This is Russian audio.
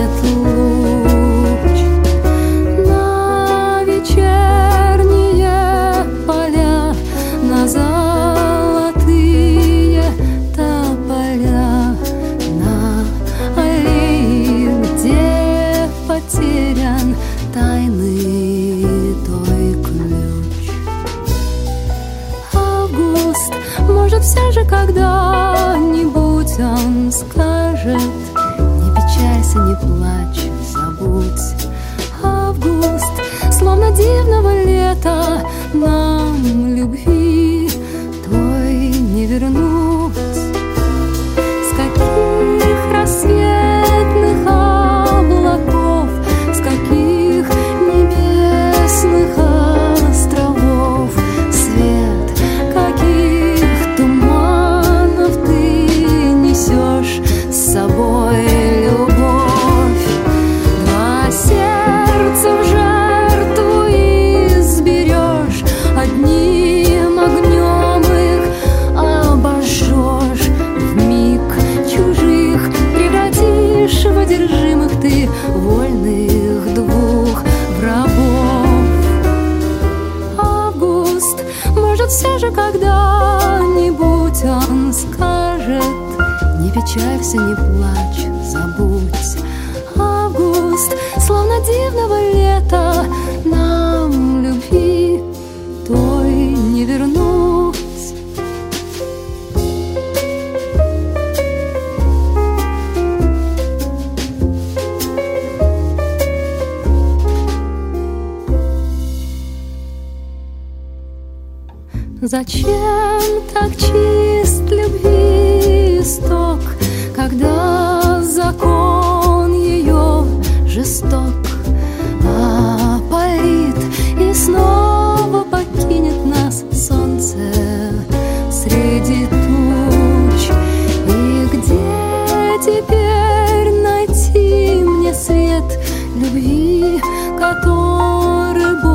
светит луч на вечерние поля, на золотые тополя, на аллеи, где потерян тайный той ключ. Август, может, все же когда-нибудь он скажет: не печалься, не плачь, забудь. Август, словно дивного лета, нам любви той не вернуть. С каких рассветных облаков, с каких небесных островов, свет каких туманов ты несешь с собой, любовь. Два сердца в жертву изберешь, одним огнем их обожжешь, вмиг чужих превратишь в одержимых ты вольных двух врагов. Август, может, все же когда-нибудь он скажет: не печалься, не плачь, забудь. Август, словно дивного лета, нам любви той не вернуть. Зачем так чист любви исток, когда закон ее жесток? Опалит и снова покинет нас солнце среди туч. И где теперь найти мне свет любви, который